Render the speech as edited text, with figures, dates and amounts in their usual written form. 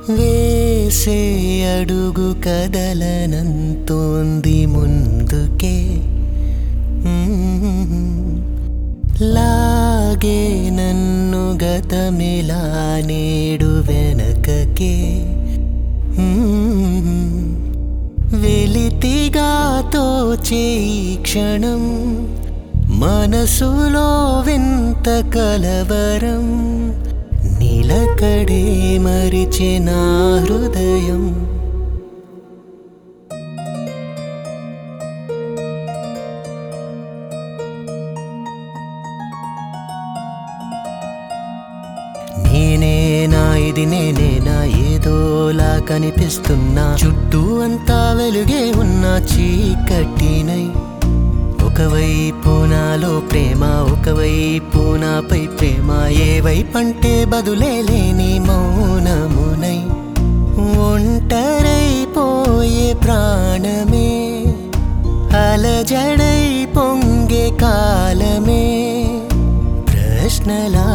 వేసే అడుగు కదలనంతోంది ముందుకే, లాగే నన్ను గతమిలా నేడు వెనకకే. వెలితిగా తోచే ఈ క్షణం మనసులో వింత కలవరం, నిలకడే మరిచిన హృదయం. నేనేనా ఇది నేనేనా ఏదోలా కనిపిస్తున్నా, చుట్టూ అంతా వెలుగే ఉన్న చీకటినై. ఒకవైపు నాలో ప్రేమ, ఒకవైపు నాపై ప్రేమ, ఏ వైపంటే బదులే లేని మౌనమునై. ఒంటరైపోయే ప్రాణమే, అలజడై పొంగే కాలమే, ప్రశ్నలా